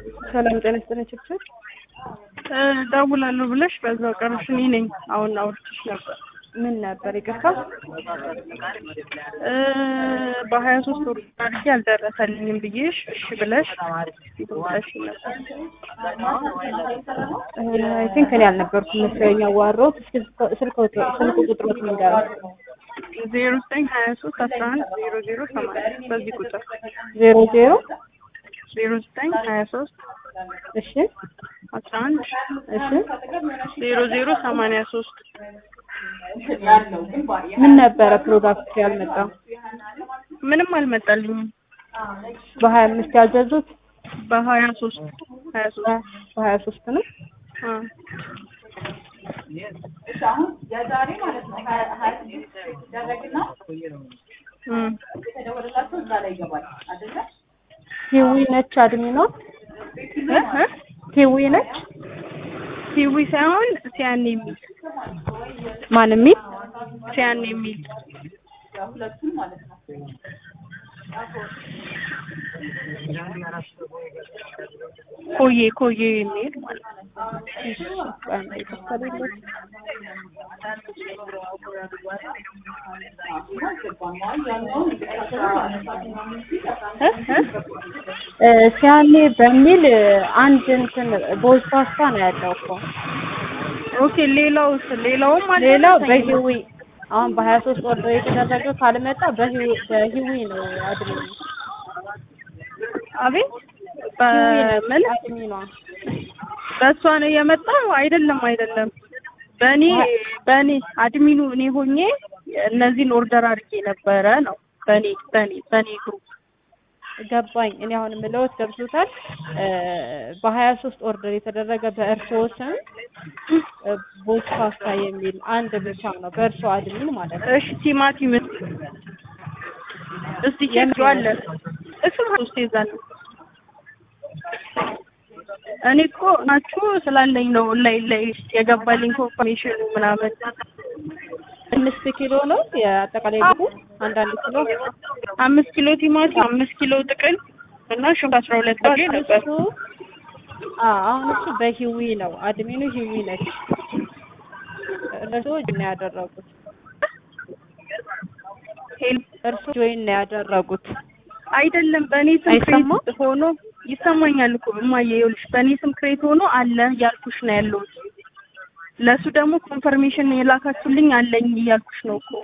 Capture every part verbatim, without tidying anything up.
ሰላም ጤና ይስጥልኝ ችግር ደውላለሁ ብለሽ በዛው ቀርሽ እኔ ነኝ አሁን አውርቼሽ ነበር። ምን ነበር ይቅርታ? እ በሀያ ሶስት ወር አድርጌ አልደረሰልኝም ብዬሽ እሺ ብለሽ ብለሽ ነበር። አይ ቲንክ እኔ አልነበርኩም መሰለኝ ያዋራሁት። እስኪ ስልክ ስልክ ቁጥሮት ንገር። ዜሮ ዘጠኝ ሀያ ሶስት አስራ አንድ ዜሮ ዜሮ ሰማንያ በዚህ ቁጥር ዜሮ ዜሮ ዜሮ ዘጠኝ ሀያ ሶስት እሺ አስራ አንድ እሺ ዜሮ ዜሮ ሰማንያ ሶስት ምን ነበረ ፕሮዳክት ያልመጣው? ምንም አልመጣልኝም። በሀያ አምስት ያዘዙት በሀያ ሶስት ሀያ ሶስት በሀያ ሶስት ነው። አ አሁን የዛሬ ማለት ነው ሀያ ስድስት ደረግና እም የተደወለላቸው እዛ ላይ ይገባል አይደለ? ሂዊ ነች አድሚኗ እ እ ሂዊ ነች ሂዊ ሳይሆን ሲያን የሚል ማን የሚል ሲያን የሚል ሁለቱም ማለት ነው። ኮዬ ኮዬ የሚል ማለት ነው። እሺ አንዴ ተስተካክሎ እ ሲያኔ በሚል አንድ እንትን ቦዝ ፓስታ ነው ያለው እኮ። ኦኬ ሌላው ሌላውም ማለት ሌላው በሂዊ አሁን በሀያ ሶስት ኦርደር የተደረገው ካልመጣ በሂዊ በሂዊ ነው አድሚኑ። አቤት በምን አድሚኗ በሷ ነው የመጣው? አይደለም አይደለም በእኔ በእኔ አድሚኑ እኔ ሆኜ እነዚህን ኦርደር አድርጌ ነበረ ነው በእኔ በእኔ በእኔ ግሩፕ ገባኝ። እኔ አሁን የምለውት ገብቶታል። በሀያ ሶስት ኦርደር የተደረገ በእርስዎ ስም ቦዝ ፓስታ የሚል አንድ ብቻ ነው በእርስዎ አድሚን ማለት ነው። እሺ ቲማቲም እስቲ ቼክ አለ እሱም ሶስት ይዛል። እኔ እኮ ናችሁ ስላለኝ ነው ላይ ላይ የገባልኝ ኮንፈርሜሽን ምናምን አምስት ኪሎ ነው የአጠቃላይ ልኩ አንድ አንድ ኪሎ አምስት ኪሎ ቲማቲም አምስት ኪሎ ጥቅል እና ሽንኩርት አስራ ሁለት ኪሎ ነበር። አዎ አሁን እሱ በሂዊ ነው አድሚኑ ሂዊ ነች። እርሶ ጆይን ነው ያደረጉት ሄል እርሶ ጆይን ነው ያደረጉት አይደለም በእኔ ስም ክሬት ሆኖ ይሰማኛል እኮ እማዬ ይኸውልሽ በእኔ ስም ክሬት ሆኖ አለ ያልኩሽ ነው ያለሁት። ለሱ ደግሞ ኮንፈርሜሽን የላካችሁልኝ አለኝ እያልኩሽ ነው እኮ።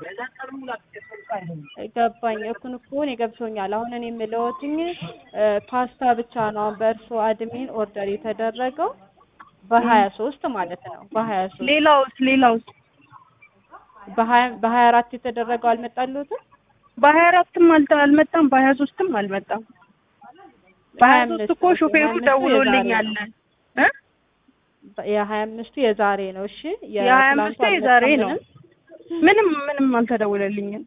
ገባኝ እኮን እኮ እኔ ገብቶኛል። አሁን እኔ የምለውትኝ ፓስታ ብቻ ነው በእርሶ አድሚን ኦርደር የተደረገው በሀያ ሶስት ማለት ነው። በሀያ ሶስት ሌላውስ ሌላውስ በሀያ በሀያ አራት የተደረገው አልመጣልዎትም? በሀያ አራትም አልመጣም በሀያ ሶስትም አልመጣም። በሀያ ሶስት እኮ ሾፌሩ ደውሎልኛል እ የሀያ አምስቱ የዛሬ ነው። እሺ የሀያ አምስቱ የዛሬ ነው። ምንም ምንም አልተደወለልኝም።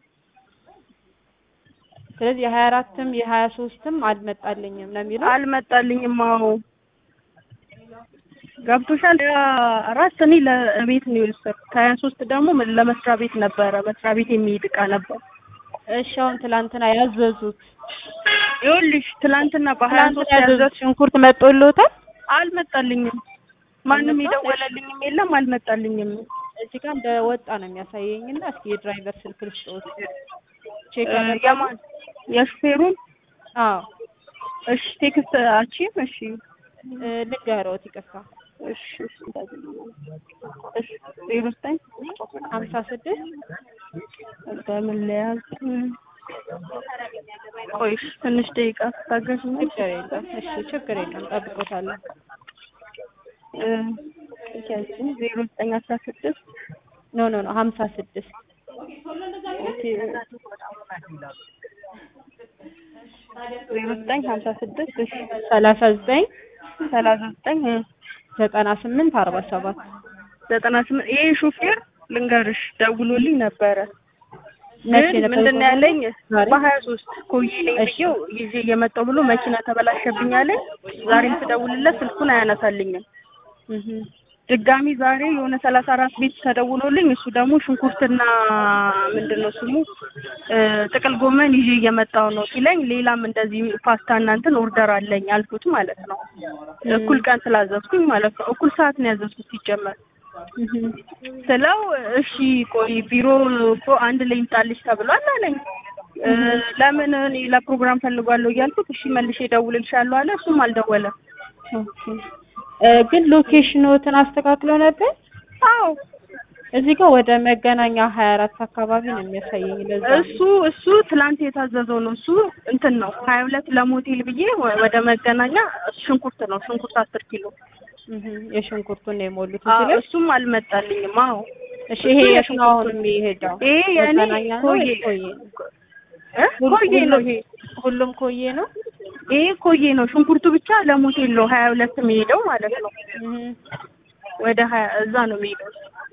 ስለዚህ የሀያ አራትም የሀያ ሶስትም አልመጣልኝም ነው የሚለው። አልመጣልኝም። አዎ ገብቶሻል። አራት እኔ ለቤት ነው የወሰድኩት። ሀያ ሶስት ደግሞ ለመስሪያ ቤት ነበረ መስሪያ ቤት የሚሄድ ዕቃ ነበር። እሺ አሁን ትላንትና ያዘዙት ይኸውልሽ ትላንትና በሀያ ሶስት ያዘዙት ሽንኩርት መጥቶልዎታል? አልመጣልኝም። ማንም የደወለልኝም የለም አልመጣልኝም። እዚህ ጋር እንደወጣ ነው የሚያሳየኝና እስኪ የድራይቨር ስልክ ልስጥዎት ቼክ ያማን የሹፌሩን አዎ እሺ ቴክስት አቺም እሺ ልንገርዎት ይቅርታ እሺ እሺ ዜሮ ዘጠኝ ሀምሳ ስድስት በምን ለያዝ ቆይ ትንሽ ደቂቃ ታገሽኝ። ችግር የለም እሺ ችግር የለም ጠብቆታለሁ። እ እሺ ዜሮ ዘጠኝ አስራ ስድስት ኖ ኖ ኖ ሀምሳ ስድስት ኦኬ ዜሮ ዘጠኝ ሀምሳ ስድስት እሺ ሰላሳ ዘጠኝ ሰላሳ ዘጠኝ ዘጠና ስምንት አርባ ሰባት ዘጠና ስምንት ይሄ ሹፌር ልንገርሽ ደውሎልኝ ነበረ። መቼ ነበር? ምንድን ነው ያለኝ በሀያ ሶስት ኮዬ ነኝ ብዬው ይዤ እየመጣሁ ብሎ መኪና ተበላሸብኝ አለኝ። ዛሬም ስደውልለት ስልኩን አያነሳልኝም። እህ ድጋሚ ዛሬ የሆነ ሰላሳ አራት ቤት ተደውሎልኝ እሱ ደግሞ ሽንኩርትና ምንድነው ስሙ ጥቅል ጎመን ይዤ እየመጣሁ ነው ሲለኝ ሌላም እንደዚህ ፓስታና እንትን ኦርደር አለኝ አልኩት ማለት ነው። እኩል ቀን ስላዘዝኩኝ ማለት ነው። እኩል ሰዓት ነው ያዘዝኩት ሲጀመር ስለው እሺ ቆይ ቢሮ እኮ አንድ ላይ ይምጣልሽ ተብሏል አለኝ። ለምን እኔ ለፕሮግራም ፈልጓለሁ እያልኩት እሺ መልሼ እደውልልሻለሁ አለ። እሱም አልደወለም። ኦኬ ግን ሎኬሽኑን አስተካክለው ነበር? አዎ እዚህ ጋር ወደ መገናኛ ሀያ አራት አካባቢ ነው የሚያሳየኝ። ለዛ እሱ እሱ ትላንት የታዘዘው ነው። እሱ እንትን ነው ሀያ ሁለት ለሞቴል ብዬ ወደ መገናኛ ሽንኩርት ነው ሽንኩርት አስር ኪሎ እህ የሽንኩርቱን ነው የሞሉት እዚህ ላይ። አዎ እሱም አልመጣልኝም። አዎ እሺ ይሄ የሽንኩርቱ አሁን የሚሄደው ይሄ የኔ ኮዬ እ ኮዬ ነው። ይሄ ሁሉም ኮዬ ነው። ይሄ ኮዬ ነው። ሽንኩርቱ ብቻ ለሞቴል ነው ሀያ ሁለት የሚሄደው ማለት ነው። እህ ወደ ሀያ እዛ ነው የሚሄደው።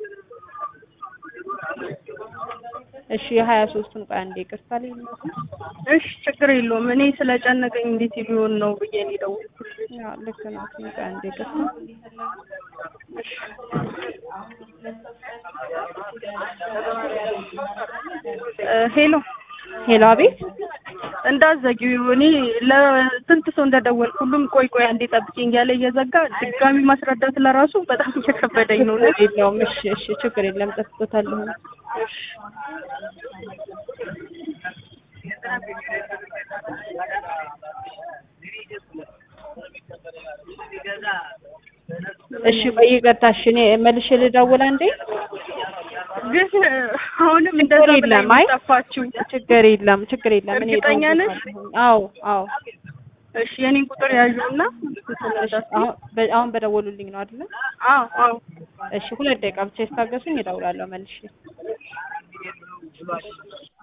እሺ የሀያ ሦስቱን ቆይ አንዴ ይቅርታ ላይ ነው። እሺ ችግር የለውም። እኔ ስለጨነቀኝ እንዴት ሊሆን ነው ብዬ ነው የደወልኩት። ያው ልክ ነው። ቆይ አንዴ ይቅርታ። ሄሎ ሄሎ አቤት። እንዳትዘጊው እኔ ለስንት ሰው እንደደወልኩ ሁሉም ቆይ ቆይ አንዴ ጠብቂኝ እያለ እየዘጋ ድጋሚ ማስረዳት ለራሱ በጣም እየከበደኝ ነው። የለውም እሺ እሺ ችግር የለም ጠብቆታለሁ። እሺ ቆይ ይቅርታሽ እኔ መልሼ ልደውል አንዴ። ግን አሁንም እንደዛ ብለኝ ጠፋችሁ። ችግር የለም ችግር የለም እኔ እርግጠኛ ነሽ? አዎ አዎ እሺ የኔን ቁጥር ያዥውና አሁን አሁን በደወሉልኝ ነው አይደል? አዎ አዎ እሺ ሁለት ደቂቃ ብቻ ይታገሱኝ እደውላለሁ መልሼ።